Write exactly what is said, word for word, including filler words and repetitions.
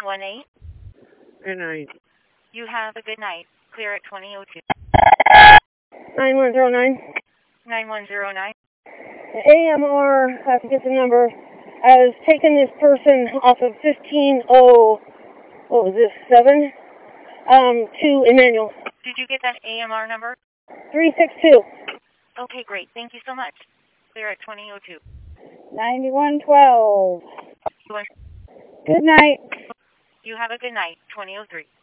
one eight. Good night. You have a good night. Clear at twenty oh two. nine one zero nine. nine one zero nine. The A M R, I forget the number, has taken this person off of fifteen oh, what was this, seven, um, to Emmanuel. Did you get that A M R number? three six two. Okay, great. Thank you so much. Clear at twenty oh two. ninety-one twelve. Good night. You have a good night. twenty oh three.